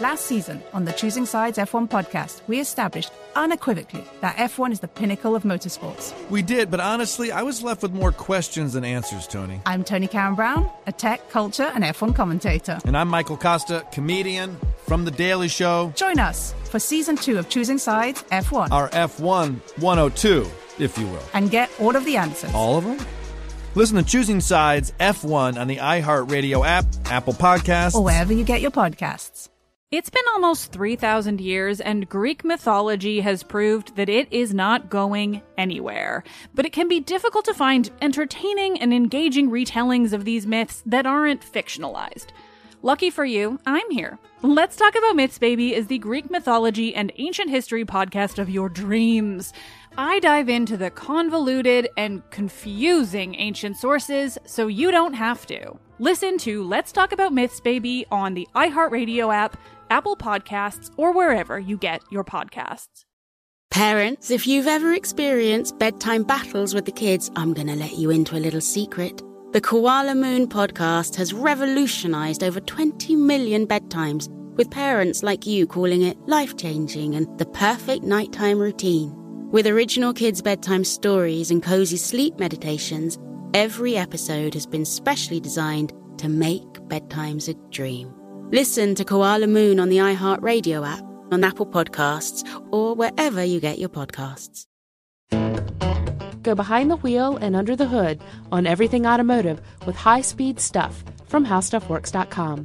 Last season, on the Choosing Sides F1 podcast, we established unequivocally that F1 is the pinnacle of motorsports. We did, but honestly, I was left with more questions than answers, Tony. I'm Tony Karen Brown, a tech, culture, and F1 commentator. And I'm Michael Costa, comedian from The Daily Show. Join us for Season 2 of Choosing Sides F1. Our F1 102, if you will. And get all of the answers. All of them? Listen to Choosing Sides F1 on the iHeartRadio app, Apple Podcasts, or wherever you get your podcasts. It's been almost 3,000 years, and Greek mythology has proved that it is not going anywhere. But it can be difficult to find entertaining and engaging retellings of these myths that aren't fictionalized. Lucky for you, I'm here. Let's Talk About Myths, Baby is the Greek mythology and ancient history podcast of your dreams. I dive into the convoluted and confusing ancient sources so you don't have to. Listen to Let's Talk About Myths, Baby on the iHeartRadio app, Apple Podcasts, or wherever you get your podcasts. Parents, if you've ever experienced bedtime battles with the kids, I'm going to let you into a little secret. The Koala Moon podcast has revolutionized over 20 million bedtimes, with parents like you calling it life-changing and the perfect nighttime routine. With original kids' bedtime stories and cozy sleep meditations, every episode has been specially designed to make bedtimes a dream. Listen to Koala Moon on the iHeartRadio app, on Apple Podcasts, or wherever you get your podcasts. Go behind the wheel and under the hood on everything automotive with high-speed stuff from HowStuffWorks.com.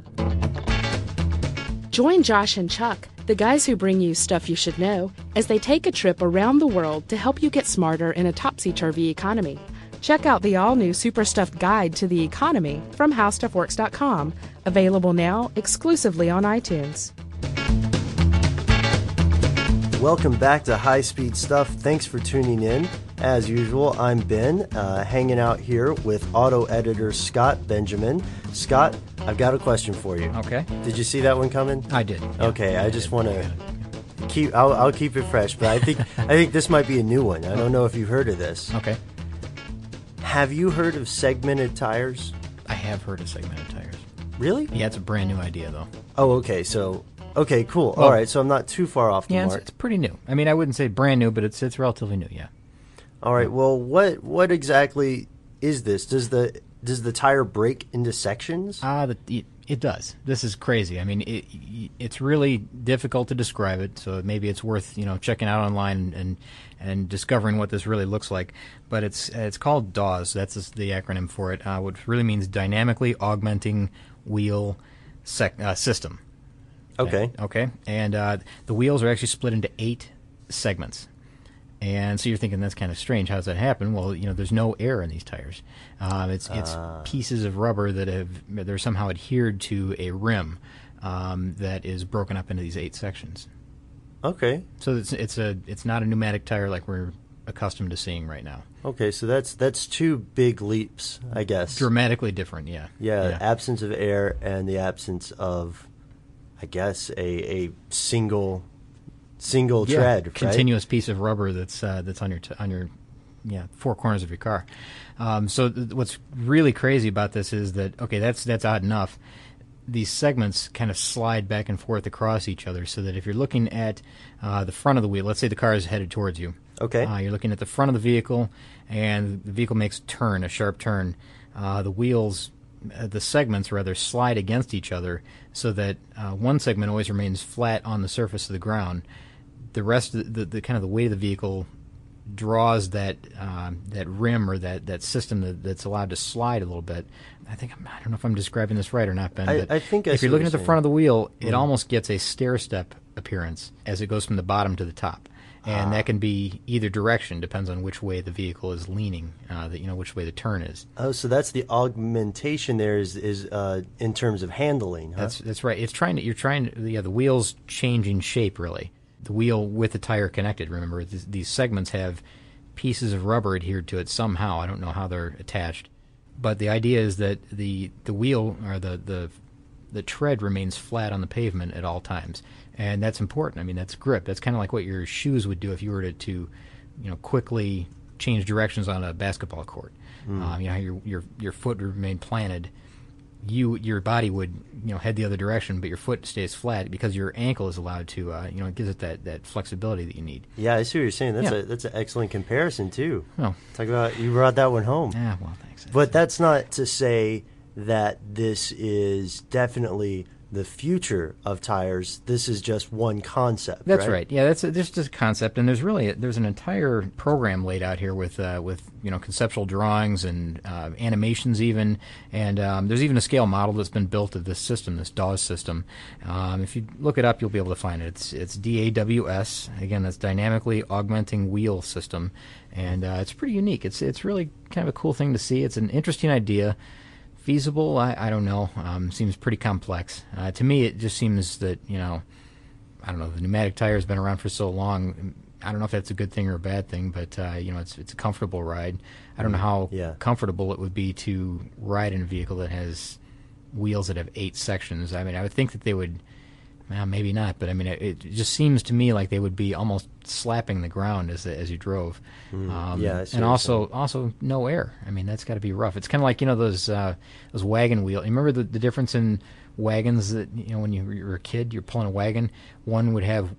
Join Josh and Chuck, the guys who bring you stuff you should know, as they take a trip around the world to help you get smarter in a topsy-turvy economy. Check out the all-new Super Stuffed Guide to the Economy from HowStuffWorks.com, available now exclusively on iTunes. Welcome back to High Speed Stuff. Thanks for tuning in. As usual, I'm Ben, hanging out here with auto editor Scott Benjamin. Scott, I've got a question for you. Okay. Did you see that one coming? I did. Okay, I just want to keep. I'll keep it fresh, but I think this might be a new one. I don't know if you've heard of this. Okay. Have you heard of segmented tires? I have heard of segmented tires. Really? Yeah, it's a brand new idea, though. Oh, okay. Okay, cool. Well, all right, so I'm not too far off the mark. Yeah, it's pretty new. I mean, I wouldn't say brand new, but it's relatively new. Yeah. All right. Well, what exactly is this? Does the tire break into sections? It does. This is crazy. I mean, it's really difficult to describe it. So maybe it's worth checking out online and discovering what this really looks like. But it's called DAWS. That's the acronym for it. Which really means Dynamically Augmenting Wheel System. Okay. Okay. And the wheels are actually split into 8 segments. And so you're thinking that's kind of strange. How does that happen? Well, there's no air in these tires. It's pieces of rubber they're somehow adhered to a rim that is broken up into these 8 sections. Okay. So it's not a pneumatic tire like we're accustomed to seeing right now. Okay, so that's 2 big leaps, I guess. Dramatically different, yeah. Yeah, absence of air and the absence of, I guess, a single tread, right? Continuous piece of rubber that's on your 4 corners of your car. So what's really crazy about this is that that's odd enough. These segments kind of slide back and forth across each other, so that if you're looking at the front of the wheel, let's say the car is headed towards you. Okay. You're looking at the front of the vehicle, and the vehicle makes a sharp turn. The segments rather slide against each other, so that one segment always remains flat on the surface of the ground. The rest of the kind of the weight of the vehicle draws that rim or that system that's allowed to slide a little bit. I don't know if I'm describing this right or not, Ben. I think if you're looking at the front of the wheel, it almost gets a stair step appearance as it goes from the bottom to the top. And that can be either direction, depends on which way the vehicle is leaning, which way the turn is. Oh, so that's the augmentation there is in terms of handling, huh? That's right. The wheel's changing shape, really. The wheel with the tire connected, remember, these segments have pieces of rubber adhered to it somehow. I don't know how they're attached. But the idea is that the wheel or the tread remains flat on the pavement at all times. And that's important. I mean, that's grip. That's kind of like what your shoes would do if you were to quickly change directions on a basketball court. How your foot would remain planted. your body would head the other direction, but your foot stays flat because your ankle is allowed to it gives it that flexibility that you need. Yeah, I see what you're saying. That's an excellent comparison too. Oh, talk about, you brought that one home. Yeah, well, thanks. But that's not to say that this is definitely the future of tires. This is just one concept. That's right. Yeah, there's just a concept, and there's an entire program laid out here with conceptual drawings and animations even, and there's even a scale model that's been built of this system, this DAWS system. If you look it up, you'll be able to find it. It's DAWS. Again, that's Dynamically Augmenting Wheel System, and it's pretty unique. It's really kind of a cool thing to see. It's an interesting idea. Feasible? I don't know. Seems pretty complex. To me, it just seems that, I don't know, the pneumatic tire has been around for so long. I don't know if that's a good thing or a bad thing, but, it's a comfortable ride. I don't know how comfortable it would be to ride in a vehicle that has wheels that have 8 sections. I mean, I would think that they would, well, maybe not, but I mean, it just seems to me like they would be almost slapping the ground as you drove. And also no air. I mean, that's got to be rough. It's kind of like those wagon wheels. You remember the difference in wagons that when you were a kid, you're pulling a wagon. One would have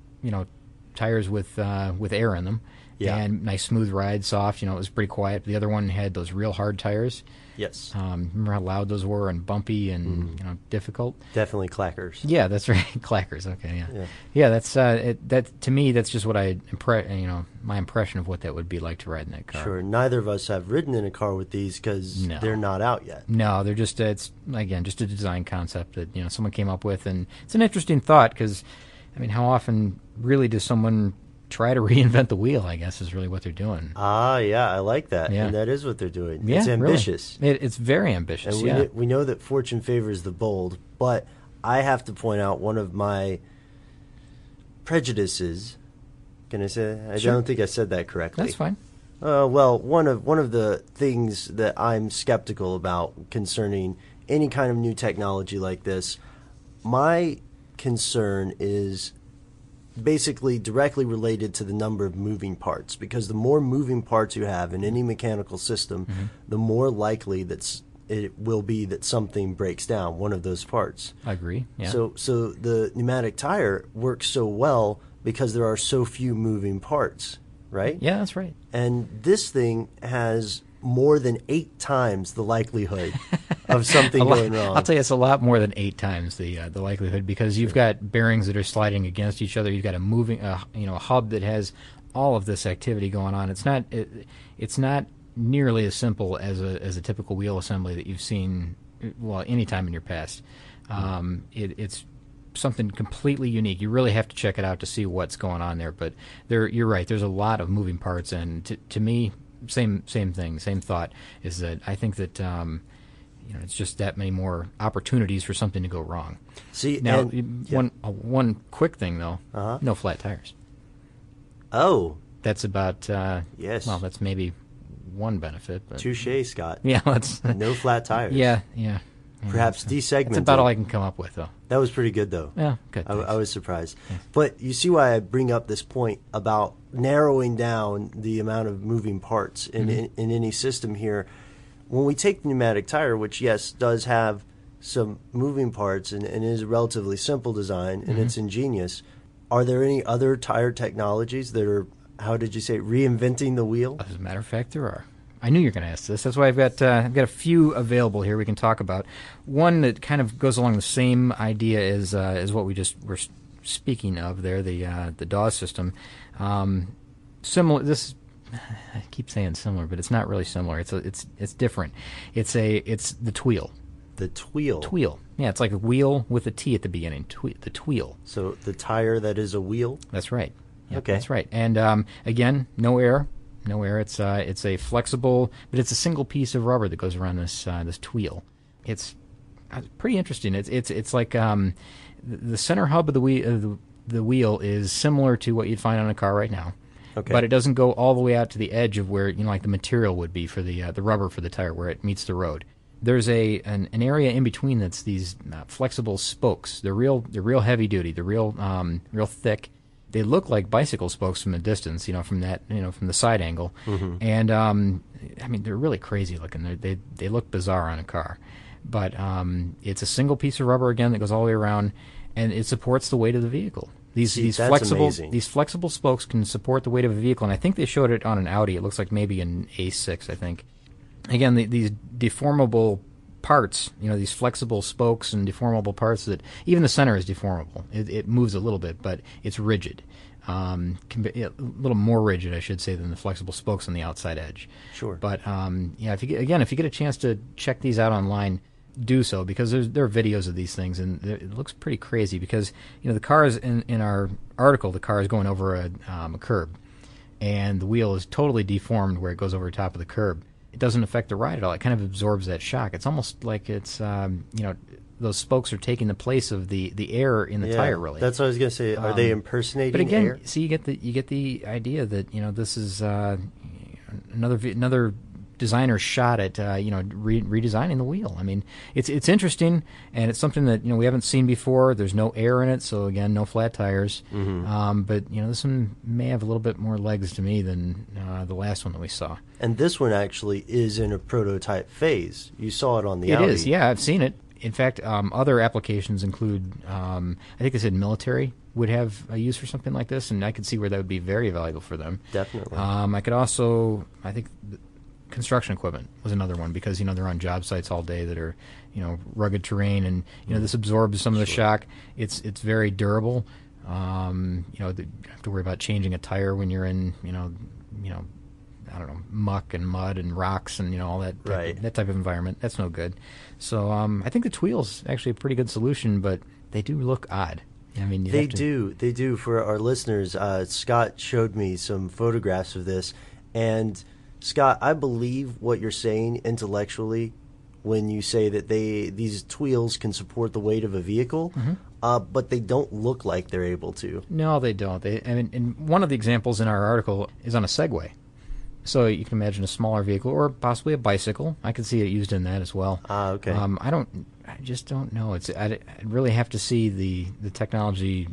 tires with air in them. Yeah. And nice smooth ride, soft. It was pretty quiet. The other one had those real hard tires. Yes. Remember how loud those were and bumpy and difficult? Definitely clackers. Yeah, that's right. Clackers. Okay, yeah. Yeah, that's that to me. That's just what my impression of what that would be like to ride in that car. Sure. Neither of us have ridden in a car with these because they're not out yet. No, they're just it's again just a design concept that someone came up with, and it's an interesting thought because I mean, how often really does someone try to reinvent the wheel, I guess, is really what they're doing. Yeah, I like that. Yeah. And that is what they're doing. Yeah, it's ambitious. Really. It's very ambitious, and we know that fortune favors the bold, but I have to point out one of my prejudices. Can I say that? I don't think I said that correctly. That's fine. Well, one of the things that I'm skeptical about concerning any kind of new technology like this, my concern is basically directly related to the number of moving parts, because the more moving parts you have in any mechanical system, the more likely that it will be that something breaks down, one of those parts. I agree. Yeah. So the pneumatic tire works so well because there are so few moving parts, right? Yeah, that's right. And this thing has more than 8 times the likelihood of something going wrong. I'll tell you, it's a lot more than 8 times the likelihood, because you've got bearings that are sliding against each other. You've got a moving, a hub that has all of this activity going on. It's not nearly as simple as a typical wheel assembly that you've seen, well, any time in your past. It's something completely unique. You really have to check it out to see what's going on there. But you're right. There's a lot of moving parts, and to me, same thing, same thought, is that I think that it's just that many more opportunities for something to go wrong. See, now one quick thing though, no flat tires. Oh, that's about yes. Well, that's maybe one benefit. But touche, Scott. Yeah, let's no flat tires. Yeah. Perhaps desegmented. That's about all I can come up with, though. That was pretty good, though. Yeah, good. I was surprised. Yeah. But you see why I bring up this point about narrowing down the amount of moving parts in any system here. When we take the pneumatic tire, which, yes, does have some moving parts and is a relatively simple design and it's ingenious, are there any other tire technologies that are, how did you say, reinventing the wheel? As a matter of fact, there are. I knew you were going to ask this. That's why I've got a few available here we can talk about. One that kind of goes along the same idea as what we just were speaking of there, the DAWS system. Similar. This, I keep saying similar, but it's not really similar. It's different. It's the Tweel. The Tweel. Tweel. Yeah, it's like a wheel with a T at the beginning. The Tweel. So the tire that is a wheel. That's right. Yep, okay. That's right. And again, no air. No air. It's a flexible, but it's a single piece of rubber that goes around this Tweel. It's pretty interesting. It's like the center hub of the wheel is similar to what you'd find on a car right now. Okay. But it doesn't go all the way out to the edge of where like the material would be for the rubber for the tire, where it meets the road. There's an area in between that's these flexible spokes. They're real heavy duty. They're real thick. They look like bicycle spokes from a distance, from the side angle, and I mean they're really crazy looking. They look bizarre on a car, but it's a single piece of rubber again that goes all the way around, and it supports the weight of the vehicle. These flexible spokes can support the weight of a vehicle, and I think they showed it on an Audi. It looks like maybe an A6, I think. Again, these deformable parts, these flexible spokes and deformable parts that even the center is deformable. It moves a little bit, but it's rigid. Can be a little more rigid, I should say, than the flexible spokes on the outside edge. Sure. But if you get a chance to check these out online, do so, because there are videos of these things, and it looks pretty crazy. Because the car is in our article, the car is going over a curb, and the wheel is totally deformed where it goes over the top of the curb. It doesn't affect the ride at all. It kind of absorbs that shock. It's almost like it's those spokes are taking the place of the air in the tire. Really, that's what I was going to say. Are they impersonating but again, air? See, you get the idea that this is another designer's shot at redesigning the wheel. I mean, it's interesting, and it's something that we haven't seen before. There's no air in it, so again, no flat tires. Mm-hmm. But this one may have a little bit more legs to me than the last one that we saw. And this one actually is in a prototype phase. You saw it on the Audi. It is, yeah. I've seen it. In fact, other applications include, I think they said military would have a use for something like this, and I could see where that would be very valuable for them. Definitely. I could also, I think, construction equipment was another one, because they're on job sites all day that are rugged terrain, and this absorbs some of the shock. It's very durable. You don't have to worry about changing a tire when you're in I don't know, muck and mud and rocks and all that that type of environment. That's no good. So I think the Tweel's actually a pretty good solution, but they do look odd. I mean, they do. For our listeners, Scott showed me some photographs of this, and Scott, I believe what you're saying intellectually when you say that these Tweels can support the weight of a vehicle, but they don't look like they're able to. No, they don't. And one of the examples in our article is on a Segway. So you can imagine a smaller vehicle, or possibly a bicycle. I could see it used in that as well. Okay. I just don't know. I'd really have to see the technology.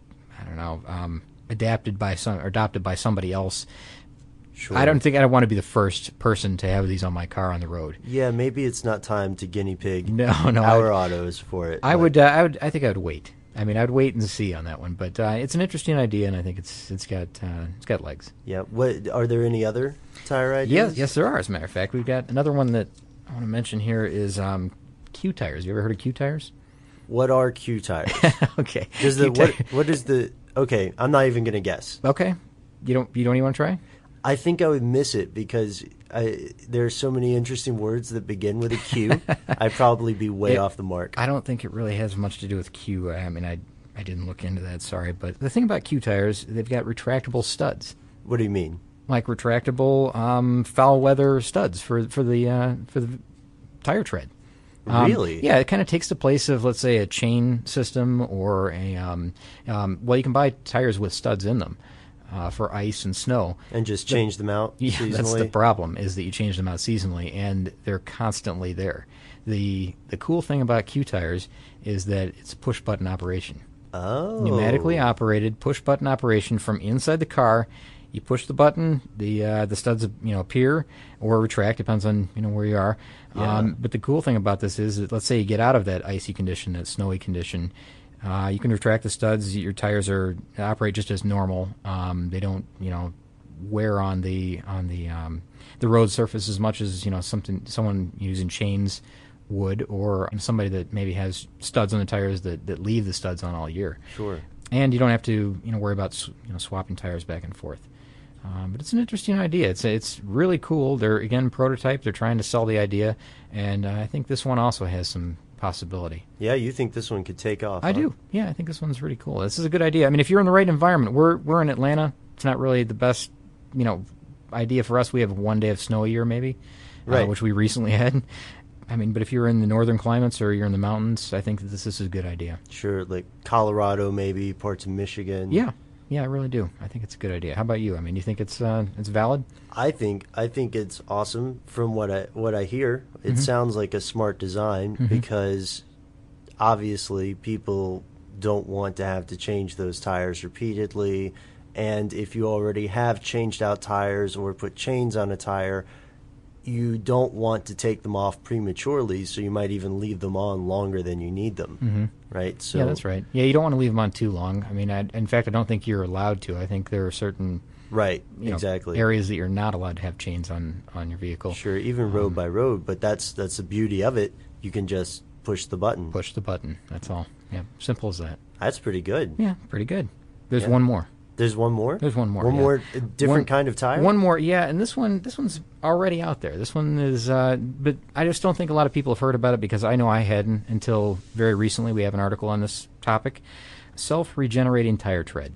I don't know, adopted by somebody else. Sure. I don't think I'd want to be the first person to have these on my car on the road. Yeah, maybe it's not time to guinea pig our autos for it. I think I would wait. I mean, I'd wait and see on that one, but it's an interesting idea, and I think it's got legs. Yeah. What are there any other tire ideas? Yes, there are. As a matter of fact, we've got another one that I want to mention here is Q tires. You ever heard of Q tires? What are Q tires? Okay. What is the? Okay, I'm not even going to guess. Okay. You don't even want to try? I think I would miss it because there are so many interesting words that begin with a Q. I'd probably be way off the mark. I don't think it really has much to do with Q. I mean, I didn't look into that, sorry. But the thing about Q tires, they've got retractable studs. What do you mean? Like retractable foul weather studs for the tire tread. Really? Yeah, it kind of takes the place of, let's say, a chain system or a well, you can buy tires with studs in them. For ice and snow. And just change them out seasonally? Yeah, that's the problem, is that you change them out seasonally, and they're constantly there. The cool thing about Q tires is that it's a push-button operation. Oh. Pneumatically operated, push-button operation from inside the car. You push the button, the studs appear or retract, depends on where you are. Yeah. But the cool thing about this is that, let's say you get out of that icy condition, that snowy condition, you can retract the studs. Your tires operate just as normal. They don't, wear on the road surface as much as someone using chains would, or somebody that maybe has studs on the tires that leave the studs on all year. Sure. And you don't have to worry about swapping tires back and forth. But it's an interesting idea. It's really cool. They're again prototype. They're trying to sell the idea, and I think this one also has some possibility. Yeah, you think this one could take off? I do. Yeah, I think this one's really cool. This is a good idea. I mean, if you're in the right environment, we're in Atlanta. It's not really the best, idea for us. We have one day of snow a year, maybe, right, which we recently had. I mean, but if you're in the northern climates or you're in the mountains, I think that this is a good idea. Sure, like Colorado, maybe parts of Michigan. Yeah, I really do. I think it's a good idea. How about you? I mean, you think it's valid? I think it's awesome. From what I hear, it sounds like a smart design because obviously people don't want to have to change those tires repeatedly, and if you already have changed out tires or put chains on a tire, you don't want to take them off prematurely, so you might even leave them on longer than you need them, right? So yeah, that's right. Yeah, you don't want to leave them on too long. I mean, in fact, I don't think you're allowed to. I think there are certain exactly areas that you're not allowed to have chains on your vehicle. Sure, even road by road, but that's the beauty of it. You can just push the button. Push the button. That's all. Yeah, simple as that. That's pretty good. Yeah, pretty good. There's one more. There's one more? There's one more. One more different kind of tire? One more, yeah, and this one's already out there. This one is, but I just don't think a lot of people have heard about it because I know I hadn't until very recently. We have an article on this topic. Self-regenerating tire tread.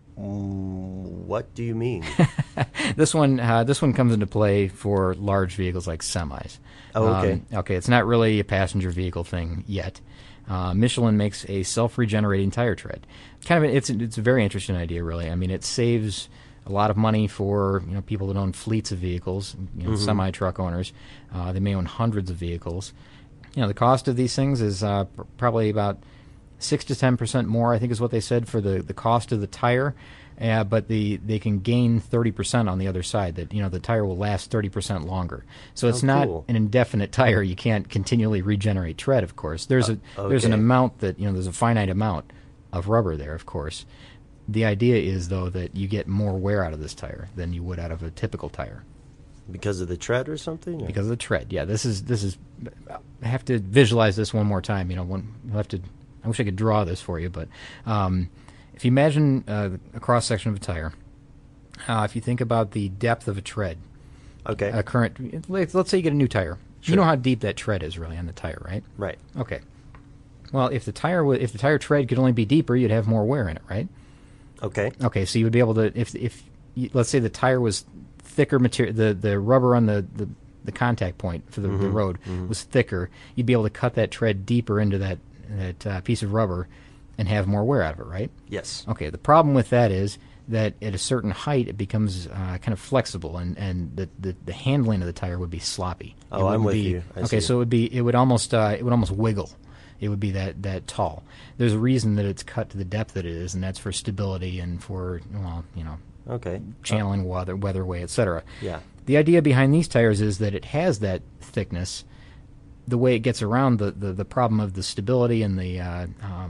What do you mean? This one comes into play for large vehicles like semis. Oh, okay. Okay, it's not really a passenger vehicle thing yet. Michelin makes a self-regenerating tire tread. It's a very interesting idea, really. I mean, it saves a lot of money for people that own fleets of vehicles, semi-truck owners. They may own hundreds of vehicles. The cost of these things is probably about 6 to 10% more, I think is what they said, for the cost of the tire. But they can gain 30% on the other side. That the tire will last 30% longer. So it's not an indefinite tire. You can't continually regenerate tread. Of course, there's an amount that there's a finite amount of rubber there. Of course, the idea is though that you get more wear out of this tire than you would out of a typical tire. Because of the tread or something? Because of the tread. Yeah. This is. I have to visualize this one more time. You'll have to. I wish I could draw this for you, but. If you imagine a cross-section of a tire, if you think about the depth of a tread, let's say you get a new tire. Sure. You know how deep that tread is really on the tire, right? Right. Okay. Well, if the tire tread could only be deeper, you'd have more wear in it, right? Okay. Okay, so you would be able to, if let's say the tire was thicker material, the rubber on the contact point for the road was thicker, you'd be able to cut that tread deeper into that piece of rubber and have more wear out of it, right? Yes. Okay, the problem with that is that at a certain height it becomes kind of flexible, and the handling of the tire would be sloppy. Oh, I'm with you. Okay, so it would almost wiggle. It would be that tall. There's a reason that it's cut to the depth that it is, and that's for stability and for channeling weatherway, etc. Yeah. The idea behind these tires is that it has that thickness. The way it gets around the problem of the stability and the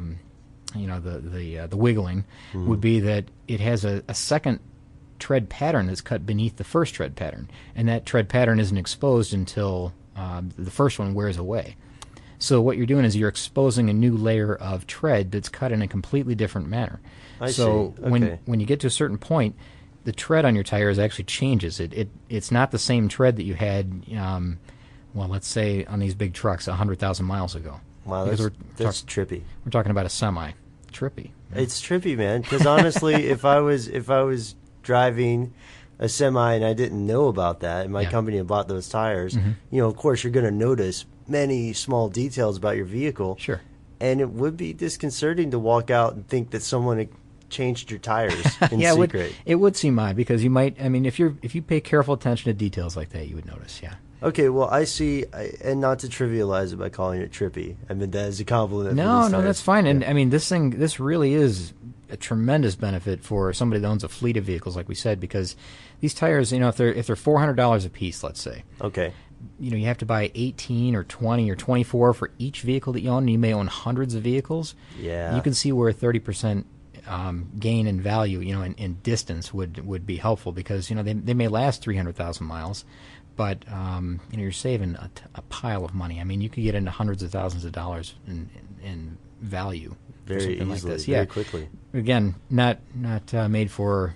wiggling would be that it has a second tread pattern that's cut beneath the first tread pattern, and that tread pattern isn't exposed until the first one wears away. So what you're doing is you're exposing a new layer of tread that's cut in a completely different manner. I see. Okay. When you get to a certain point, the tread on your tires actually changes. It's not the same tread that you had, let's say on these big trucks 100,000 miles ago. Wow, that's trippy. We're talking about a semi. Trippy. It's trippy, man. Because honestly, if I was driving a semi and I didn't know about that, and my company had bought those tires, of course you're going to notice many small details about your vehicle. Sure. And it would be disconcerting to walk out and think that someone had changed your tires in secret. It would seem odd because you might. I mean, if you pay careful attention to details like that, you would notice. Yeah. Okay, well, I see, and not to trivialize it by calling it trippy. I mean, that is a compliment. No, that's fine. Yeah. And I mean, this really is a tremendous benefit for somebody that owns a fleet of vehicles, like we said, because these tires, if they're $400 a piece, let's say. Okay. You have to buy 18 or 20 or 24 for each vehicle that you own, and you may own hundreds of vehicles. Yeah. You can see where a 30% gain in value, in distance would be helpful because, they may last 300,000 miles. But you're saving a pile of money. I mean, you could get into hundreds of thousands of dollars in value very for something easily, like this. Very quickly. Again, not made for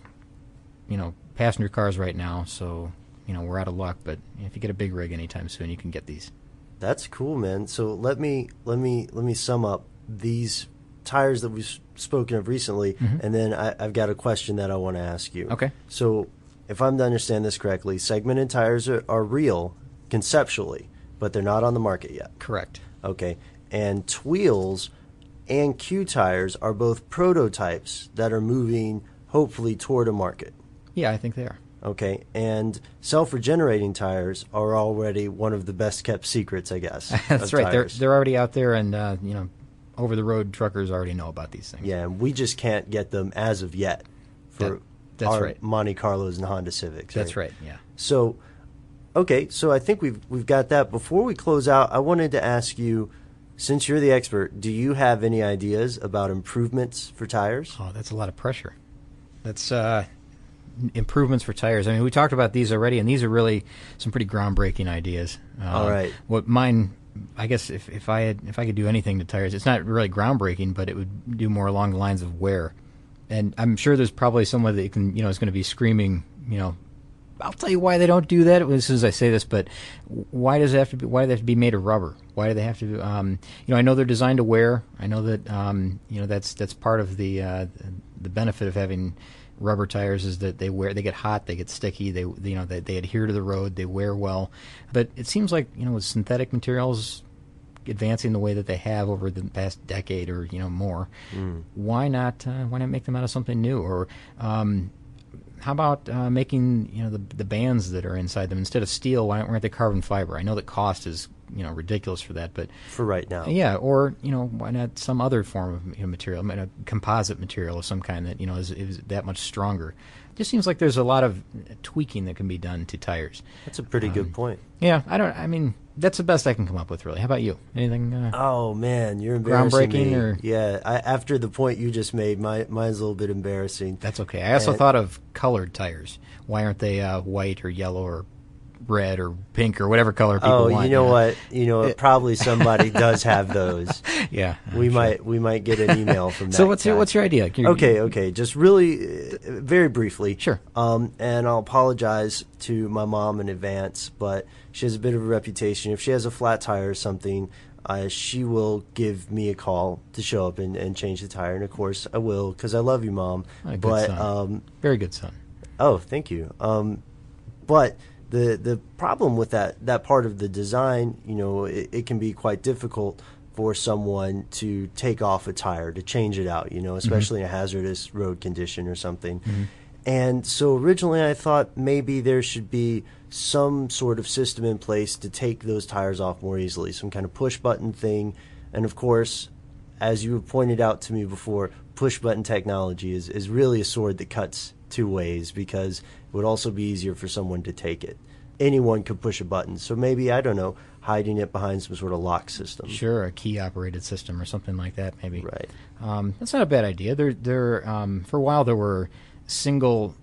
passenger cars right now. So we're out of luck. But if you get a big rig anytime soon, you can get these. That's cool, man. So let me sum up these tires that we've spoken of recently, and then I've got a question that I want to ask you. Okay. So, if I'm to understand this correctly, segmented tires are real conceptually, but they're not on the market yet. Correct. Okay. And Tweels and Q tires are both prototypes that are moving, hopefully, toward a market. Yeah, I think they are. Okay. And self-regenerating tires are already one of the best-kept secrets, I guess. That's right. They're already out there, and, over-the-road truckers already know about these things. Yeah, and we just can't get them as of yet for That's our right. Monte Carlos and Honda Civics. That's right, yeah. So Okay, so I think we've got that. Before we close out, I wanted to ask you, since you're the expert, do you have any ideas about improvements for tires? Oh, that's a lot of pressure. That's improvements for tires. I mean, we talked about these already, and these are really some pretty groundbreaking ideas. All right. What mine, I guess, if I could do anything to tires, it's not really groundbreaking, but it would do more along the lines of wear. And I'm sure there's probably someone that can, is going to be screaming, I'll tell you why they don't do that as soon as I say this, but why do they have to be made of rubber? Why do they have to? I know they're designed to wear. I know that that's part of the benefit of having rubber tires is that they get hot, they get sticky, they adhere to the road, they wear well. But it seems like with synthetic materials advancing the way that they have over the past decade or more, why not make them out of something new? Or how about making the bands that are inside them instead of steel? Why aren't they carbon fiber? I know that cost is ridiculous for that, but for right now, yeah. Or why not some other form of material, a composite material of some kind that is that much stronger? It just seems like there's a lot of tweaking that can be done to tires. That's a pretty good point. Yeah, that's the best I can come up with, really. How about you? Anything? Oh man, you're embarrassing groundbreaking me. Or yeah, after the point you just made, mine's a little bit embarrassing. That's okay. I also thought of colored tires. Why aren't they white or yellow or red or pink or whatever color people want? Oh, you know what? Probably somebody does have those. Yeah, we might get an email from that. So what's your idea? Okay. Just really, very briefly. Sure. And I'll apologize to my mom in advance, but she has a bit of a reputation. If she has a flat tire or something, she will give me a call to show up and change the tire. And of course, I will because I love you, Mom. Good son. Very good son. Oh, thank you. But the problem with that part of the design, it can be quite difficult for someone to take off a tire, to change it out, especially in a hazardous road condition or something. Mm-hmm. And so originally I thought maybe there should be some sort of system in place to take those tires off more easily, some kind of push-button thing. And of course, as you have pointed out to me before, push-button technology is really a sword that cuts two ways because it would also be easier for someone to take it. Anyone could push a button. So maybe, I don't know, hiding it behind some sort of lock system. Sure, a key-operated system or something like that, maybe. Right. That's not a bad idea. There for a while there were single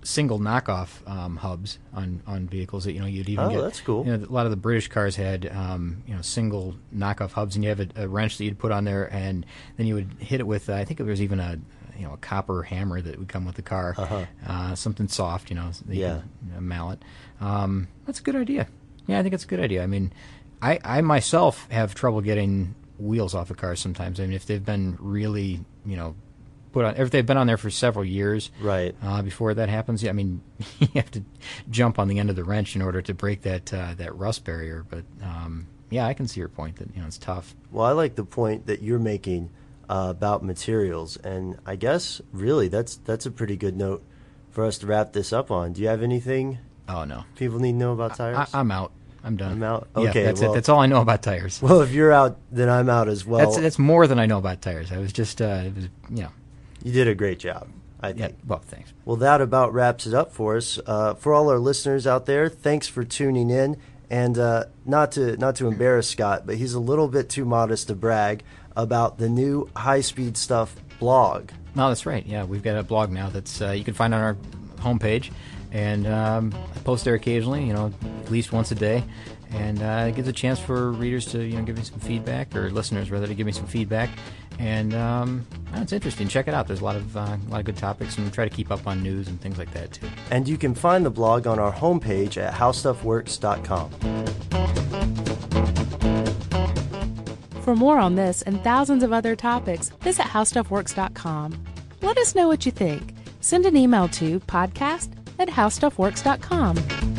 knockoff hubs on vehicles that you'd even get. Oh, that's cool. A lot of the British cars had single knockoff hubs, and you have a wrench that you'd put on there, and then you would hit it with I think there was even a copper hammer that would come with the car, something soft, a mallet. That's a good idea. Yeah, I think it's a good idea. I mean, I myself have trouble getting wheels off of cars sometimes. I mean, if they've been really, put on, if they've been on there for several years, right? Before that happens, I mean, you have to jump on the end of the wrench in order to break that rust barrier. But yeah, I can see your point that it's tough. Well, I like the point that you're making about materials, and I guess really that's a pretty good note for us to wrap this up on. Do you have anything? Oh no, people need to know about tires. I'm out. I'm done. I'm out. Okay, yeah, that's it. That's all I know about tires. Well, if you're out, then I'm out as well. That's more than I know about tires. I was just You did a great job, I think. Yeah, well, thanks. Well, that about wraps it up for us. For all our listeners out there, thanks for tuning in. And not to embarrass Scott, but he's a little bit too modest to brag about the new High Speed Stuff blog. No, that's right. Yeah, we've got a blog now that's you can find on our homepage. And I post there occasionally, at least once a day. And it gives a chance for readers to, give me some feedback, or listeners rather, to give me some feedback. And it's interesting. Check it out. There's a lot of good topics, and we try to keep up on news and things like that too. And you can find the blog on our homepage at howstuffworks.com. For more on this and thousands of other topics, visit howstuffworks.com. Let us know what you think. Send an email to podcast@howstuffworks.com.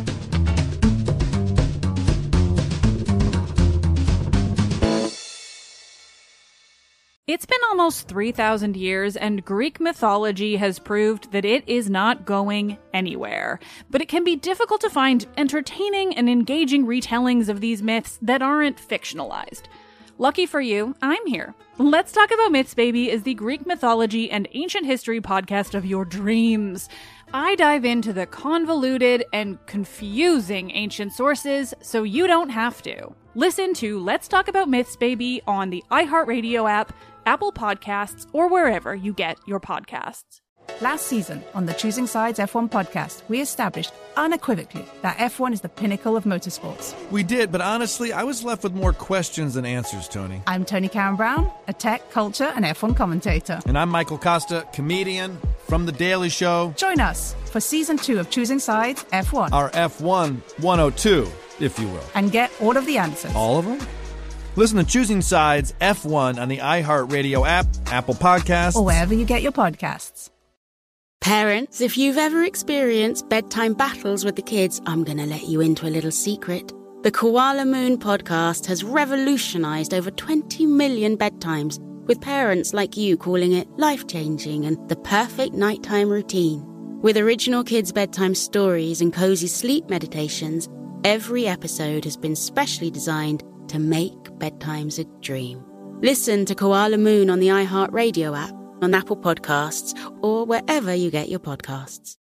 It's been almost 3,000 years, and Greek mythology has proved that it is not going anywhere. But it can be difficult to find entertaining and engaging retellings of these myths that aren't fictionalized. Lucky for you, I'm here. Let's Talk About Myths, Baby is the Greek mythology and ancient history podcast of your dreams. I dive into the convoluted and confusing ancient sources so you don't have to. Listen to Let's Talk About Myths, Baby on the iHeartRadio app, Apple Podcasts, or wherever you get your podcasts. Last season on the Choosing Sides F1 podcast, we established unequivocally that F1 is the pinnacle of motorsports. We did, but honestly, I was left with more questions than answers, Tony. I'm Tony Karen Brown, a tech, culture, and F1 commentator. And I'm Michael Costa, comedian from The Daily Show. Join us for Season 2 of Choosing Sides F1. Our F1 102, if you will. And get all of the answers. All of them? Listen to Choosing Sides F1 on the iHeartRadio app, Apple Podcasts, or wherever you get your podcasts. Parents, if you've ever experienced bedtime battles with the kids, I'm going to let you into a little secret. The Koala Moon podcast has revolutionized over 20 million bedtimes, with parents like you calling it life-changing and the perfect nighttime routine. With original kids' bedtime stories and cozy sleep meditations, every episode has been specially designed to make bedtimes a dream. Listen to Koala Moon on the iHeartRadio app, on Apple Podcasts, or wherever you get your podcasts.